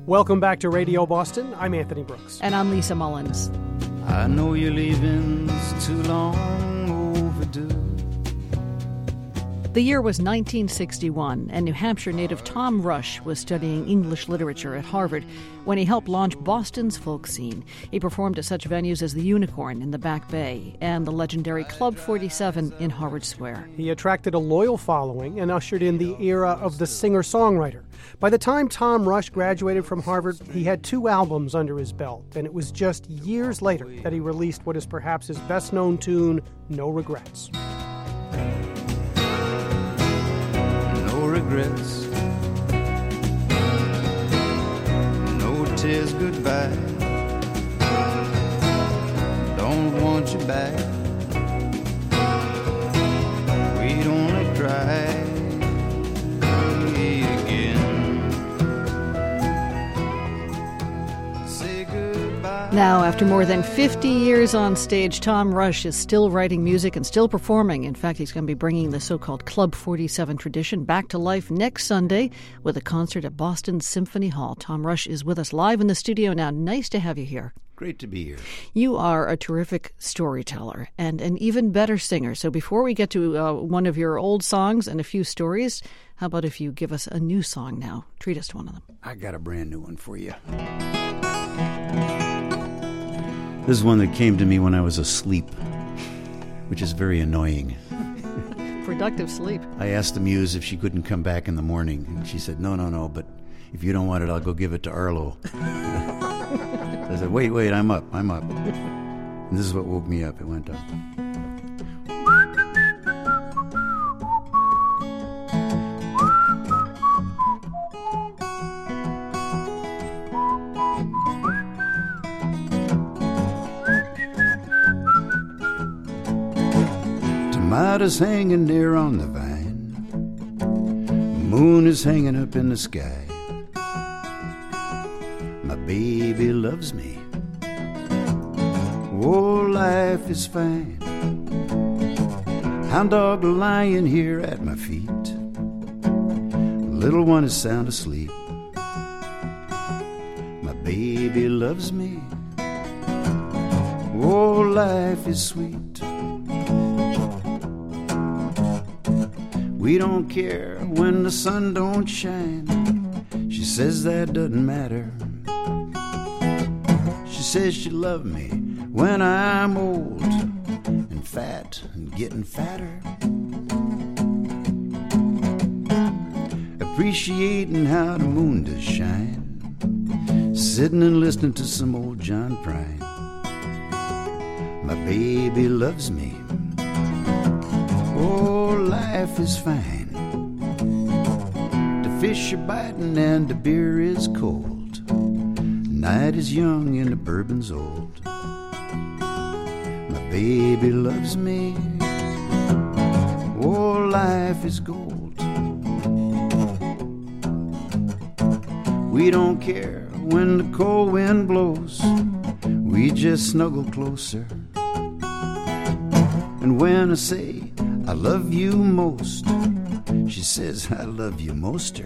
Welcome back to Radio Boston. I'm Anthony Brooks. And I'm Lisa Mullins. I know you're leaving's too long overdue. The year was 1961, and New Hampshire native Tom Rush was studying English literature at Harvard when he helped launch Boston's folk scene. He performed at such venues as the Unicorn in the Back Bay and the legendary Club 47 in Harvard Square. He attracted a loyal following and ushered in the era of the singer-songwriter. By the time Tom Rush graduated from Harvard, he had 2 albums under his belt, and it was just years later that he released what is perhaps his best-known tune, No Regrets. No regrets, no tears goodbye. Don't want you back. We'd only cry again. Say goodbye. Now, after more than 50 years on stage, Tom Rush is still writing music and still performing. In fact, he's going to be bringing the so-called Club 47 tradition back to life next Sunday with a concert at Boston Symphony Hall. Tom Rush is with us live in the studio now. Nice to have you here. Great to be here. You are a terrific storyteller and an even better singer. So before we get to one of your old songs and a few stories, how about if you give us a new song now? Treat us to one of them. I got a brand new one for you. This is one that came to me when I was asleep, which is very annoying. Productive sleep. I asked the muse if she couldn't come back in the morning, and she said, no, but if you don't want it, I'll go give it to Arlo. I said, wait, I'm up. And this is what woke me up. It went up. Tomatoes hanging there on the vine. Moon is hanging up in the sky. My baby loves me. Oh, life is fine. Hound dog lying here at my feet. Little one is sound asleep. My baby loves me. Oh, life is sweet. We don't care when the sun don't shine. She says that doesn't matter. She says she loved me when I'm old and fat and getting fatter. Appreciating how the moon does shine. Sitting and listening to some old John Prine. My baby loves me. Oh, life is fine. The fish are biting and the beer is cold. Night is young and the bourbon's old. My baby loves me. Oh, life is gold. We don't care when the cold wind blows. We just snuggle closer. And when I say I love you most, she says I love you moster.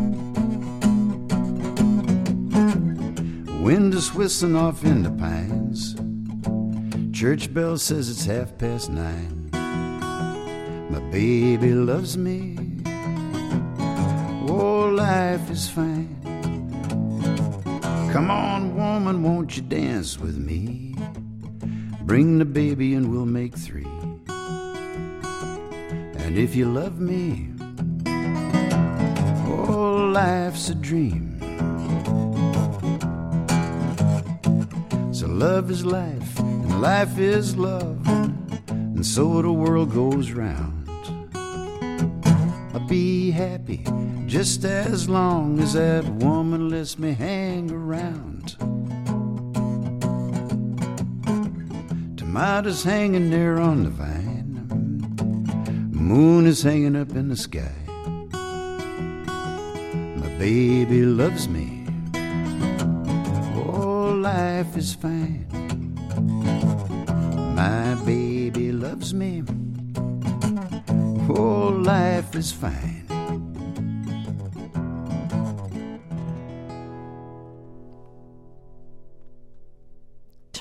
Wind is whistling off in the pines. Church bell says it's 9:30. My baby loves me. Oh, life is fine. Come on, woman, won't you dance with me? Bring the baby and we'll make 3. And if you love me, oh, life's a dream. So love is life, and life is love, and so the world goes round. I'll be happy just as long as that woman lets me hang around. Tomatoes hanging there on the vine. Moon is hanging up in the sky. My baby loves me. Oh, life is fine. My baby loves me. Oh, life is fine.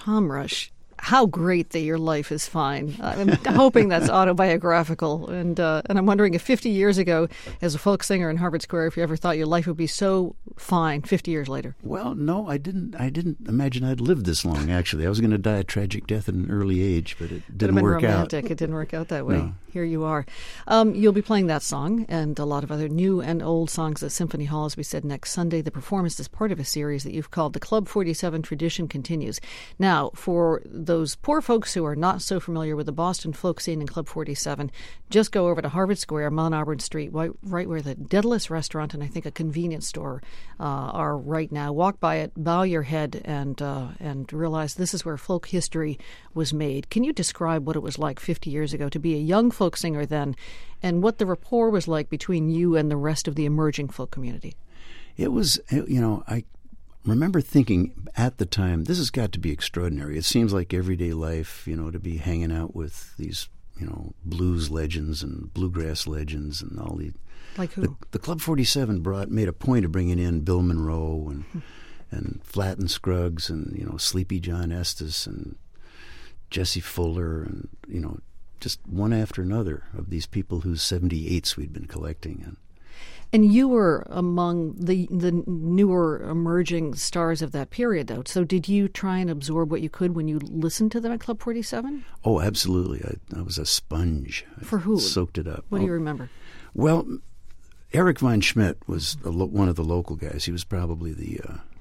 Tom Rush, how great that your life is fine. I'm hoping that's autobiographical. And I'm wondering if 50 years ago, as a folk singer in Harvard Square, if you ever thought your life would be so fine 50 years later. Well, no, I didn't imagine I'd live this long, actually. I was going to die a tragic death at an early age, but it didn't work romantic. out. It didn't work out that way. No. Here you are. You'll be playing that song and a lot of other new and old songs at Symphony Hall, as we said, next Sunday. The performance is part of a series that you've called The Club 47 Tradition Continues. Now, for those poor folks who are not so familiar with the Boston folk scene in Club 47, just go over to Harvard Square, Mount Auburn Street, right where the Daedalus restaurant and I think a convenience store are right now. Walk by it, bow your head, and realize this is where folk history was made. Can you describe what it was like 50 years ago to be a young folk singer then, and what the rapport was like between you and the rest of the emerging folk community? It was, I remember thinking at the time, this has got to be extraordinary. It seems like everyday life, to be hanging out with these, blues legends and bluegrass legends and all these. Like who? The Club 47 made a point of bringing in Bill Monroe and Flatt and Scruggs and, Sleepy John Estes and Jesse Fuller and, just one after another of these people whose 78s we'd been collecting. And you were among the newer emerging stars of that period, though. So did you try and absorb what you could when you listened to them at Club 47? Oh, absolutely. I was a sponge. For who? Soaked it up. What do you remember? Well, Eric Von Schmidt was one of the local guys. He was probably the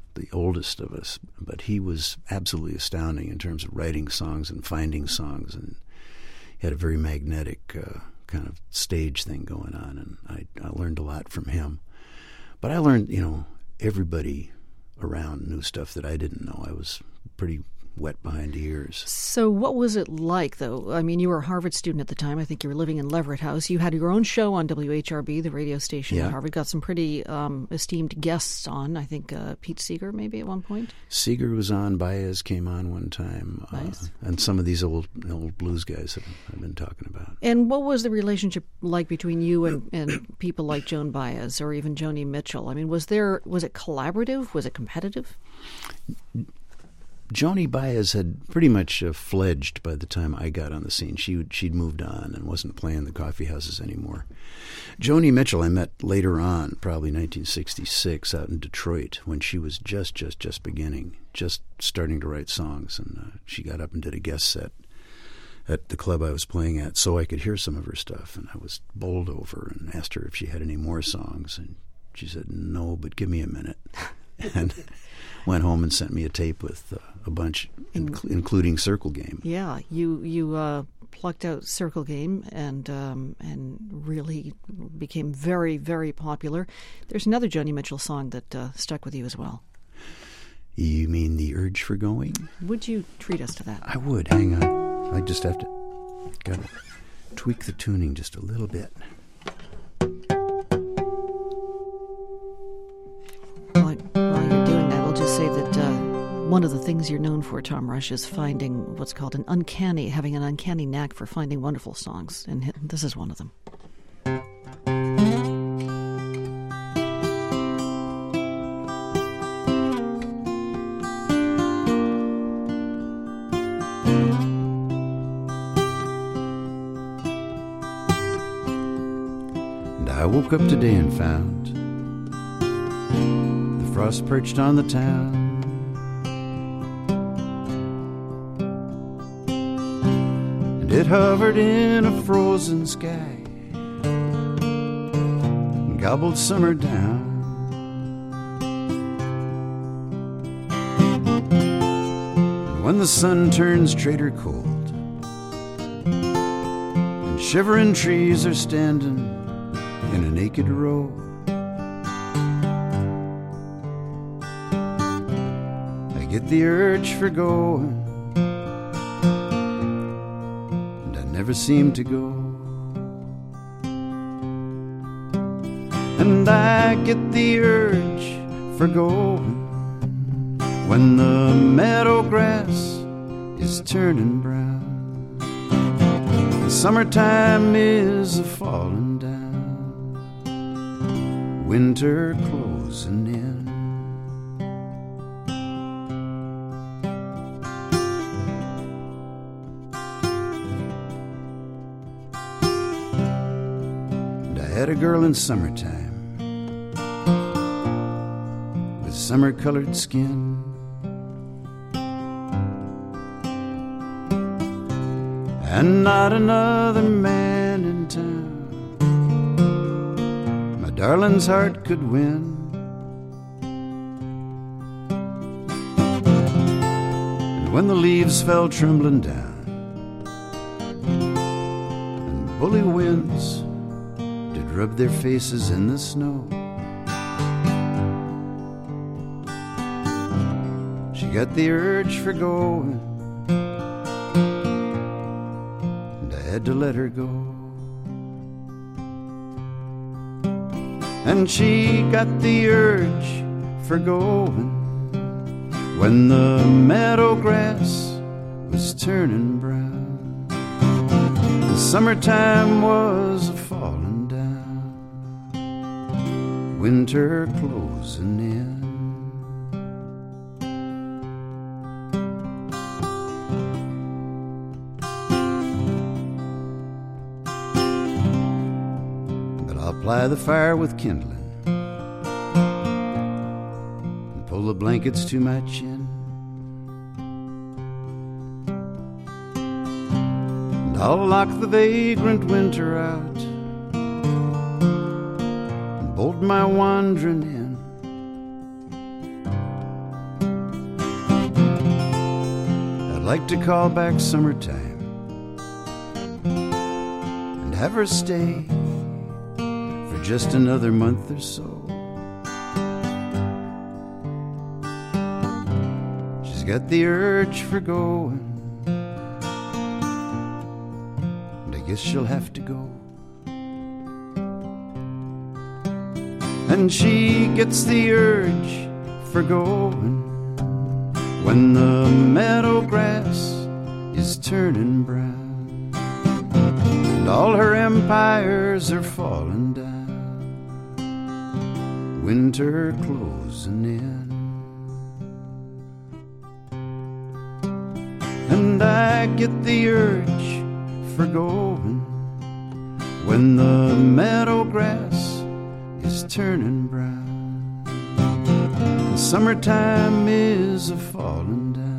oldest of us, but he was absolutely astounding in terms of writing songs and finding songs, and he had a very magnetic kind of stage thing going on, and I learned a lot from him. But I learned, everybody around knew stuff that I didn't know. I was pretty wet behind the ears. So what was it like, though? I mean, you were a Harvard student at the time. I think you were living in Leverett House. You had your own show on WHRB, the radio station at Harvard. Got some pretty esteemed guests on. I think Pete Seeger maybe at one point. Seeger was on. Baez came on one time. Nice. And some of these old blues guys that I've been talking about. And what was the relationship like between you and people like Joan Baez or even Joni Mitchell? I mean, was it collaborative? Was it competitive? Joni Baez had pretty much fledged by the time I got on the scene. She'd moved on and wasn't playing the coffee houses anymore. Joni Mitchell I met later on, probably 1966, out in Detroit, when she was just beginning, just starting to write songs. And she got up and did a guest set at the club I was playing at so I could hear some of her stuff. And I was bowled over and asked her if she had any more songs. And she said, "No, but give me a minute." And went home and sent me a tape with a bunch, including Circle Game. Yeah, you plucked out Circle Game and really became very, very popular. There's another Joni Mitchell song that stuck with you as well. You mean The Urge for Going? Would you treat us to that? I would. Hang on. I just have to tweak the tuning just a little bit. While you're doing that, we'll just say that one of the things you're known for, Tom Rush, is finding what's called having an uncanny knack for finding wonderful songs, and this is one of them. And I woke up today and found the frost perched on the town. It hovered in a frozen sky and gobbled summer down. And when the sun turns traitor cold and shivering trees are standing in a naked row, I get the urge for going, never seem to go. And I get the urge for going when the meadow grass is turning brown, and summertime is a falling down, winter closing in. a girl in summertime with summer-colored skin. And not another man in town my darling's heart could win. And when the leaves fell trembling down and bully winds did rub their faces in the snow, she got the urge for going, had to let her go. And she got the urge for going when the meadow grass was turning brown. The summertime was a-falling down, winter closing in. Apply the fire with kindling and pull the blankets to my chin, and I'll lock the vagrant winter out and bolt my wandering in. I'd like to call back summertime and have her stay just another month or so. She's got the urge for going, and I guess she'll have to go. And she gets the urge for going when the meadow grass is turning brown and all her empires are falling down, winter closing in. And I get the urge for going when the meadow grass is turning brown and summertime is a-falling down.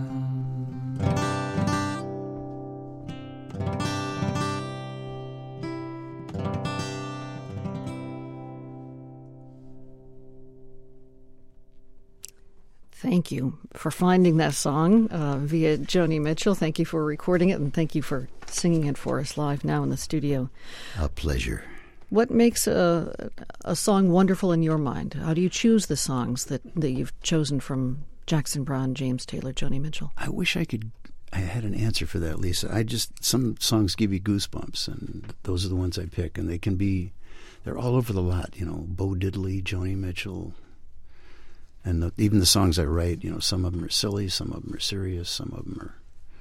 Thank you for finding that song via Joni Mitchell. Thank you for recording it, and thank you for singing it for us live now in the studio. A pleasure. What makes a song wonderful in your mind? How do you choose the songs that you've chosen from Jackson Browne, James Taylor, Joni Mitchell? I wish I had an answer for that, Lisa. Some songs give you goosebumps, and those are the ones I pick, and they're all over the lot. Bo Diddley, Joni Mitchell. And even the songs I write, some of them are silly, some of them are serious, some of them are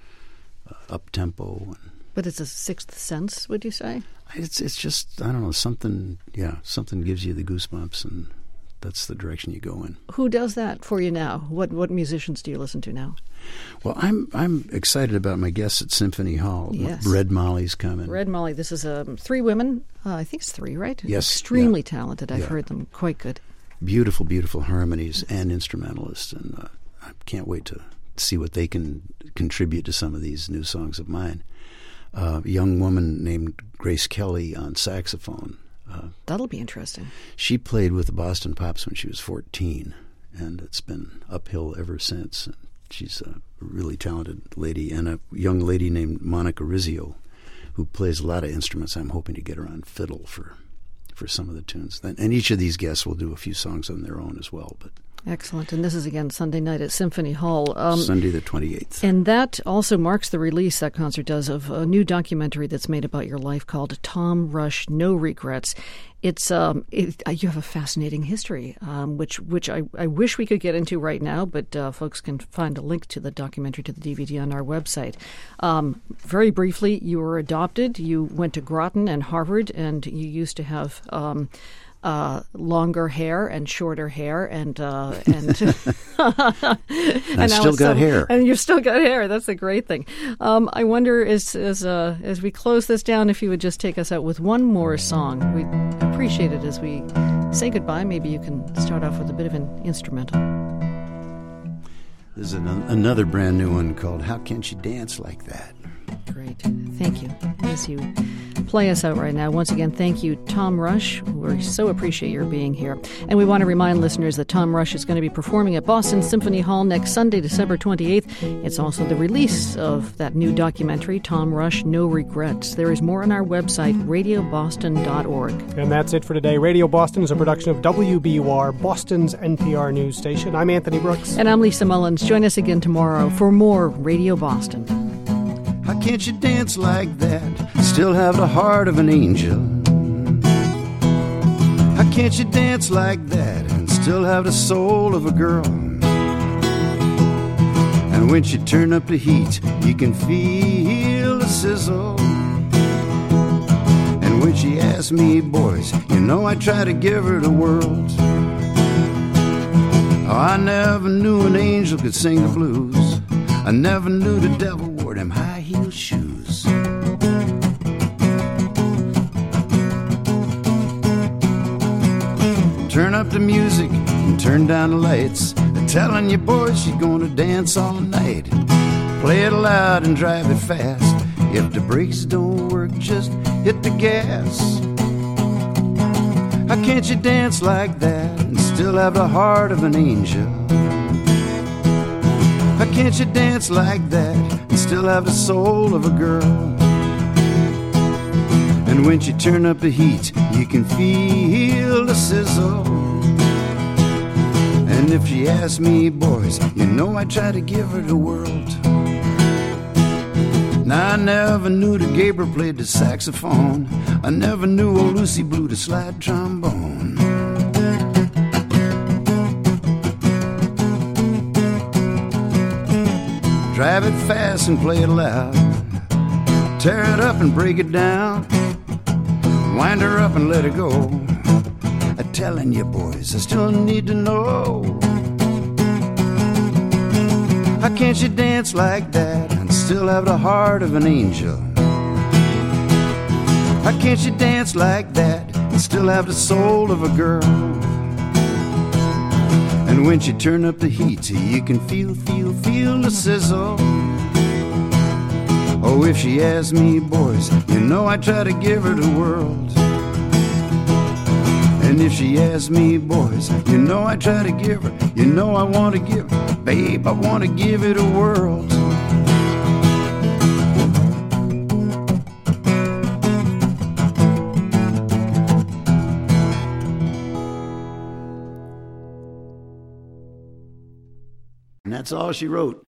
up-tempo. But it's a sixth sense, would you say? It's just, I don't know, something gives you the goosebumps, and that's the direction you go in. Who does that for you now? What musicians do you listen to now? Well, I'm excited about my guests at Symphony Hall. Yes. Red Molly's coming. Red Molly, this is 3 women. I think it's 3, right? Yes. Extremely talented. I've heard them. Quite good. Beautiful, beautiful harmonies and instrumentalists, and I can't wait to see what they can contribute to some of these new songs of mine. A young woman named Grace Kelly on saxophone. That'll be interesting. She played with the Boston Pops when she was 14, and it's been uphill ever since. She's a really talented lady, and a young lady named Monica Rizzio, who plays a lot of instruments. I'm hoping to get her on fiddle for some of the tunes. And each of these guests will do a few songs on their own as well. But excellent. And this is, again, Sunday night at Symphony Hall. Sunday the 28th. And that also marks the release, that concert does, of a new documentary that's made about your life called Tom Rush, No Regrets. It's you have a fascinating history, which I wish we could get into right now, but folks can find a link to the documentary, to the DVD on our website. Very briefly, you were adopted. You went to Groton and Harvard, and you used to have longer hair and shorter hair, and I still got hair. And you've still got hair. That's a great thing. I wonder, as we close this down, if you would just take us out with one more song. We appreciate it as we say goodbye. Maybe you can start off with a bit of an instrumental. There's another brand new one called How Can't You Dance Like That? Great. Thank you. As you play us out right now, once again, thank you, Tom Rush. We so appreciate your being here. And we want to remind listeners that Tom Rush is going to be performing at Boston Symphony Hall next Sunday, December 28th. It's also the release of that new documentary, Tom Rush, No Regrets. There is more on our website, radioboston.org. And that's it for today. Radio Boston is a production of WBUR, Boston's NPR news station. I'm Anthony Brooks. And I'm Lisa Mullins. Join us again tomorrow for more Radio Boston. How can't you dance like that? Still have the heart of an angel. How can't you dance like that and still have the soul of a girl? And when she turn up the heat, you can feel the sizzle. And when she asks me, boys, you know I try to give her the world. Oh, I never knew an angel could sing the blues. I never knew the devil wore them high-heel shoes. Turn up the music and turn down the lights. They're telling you boys you're gonna dance all night. Play it loud and drive it fast. If the brakes don't work, just hit the gas. How can't you dance like that and still have the heart of an angel? How can't you dance like that and still have the soul of a girl? And when you turn up the heat, you can feel the sizzle. And if she asks me, boys, you know I try to give her the world. Now I never knew that Gabriel played the saxophone. I never knew old Lucy blew the slide trombone. Drive it fast and play it loud. Tear it up and break it down. Wind her up and let her go. I'm telling you boys, I still need to know. How can't you dance like that and still have the heart of an angel? How can't you dance like that and still have the soul of a girl? And when you turn up the heat, you can feel the sizzle. Oh, if she asks me, boys, you know I try to give her the world. And if she asks me, boys, you know I try to give her, you know I want to give her, babe, I want to give her the world. And that's all she wrote.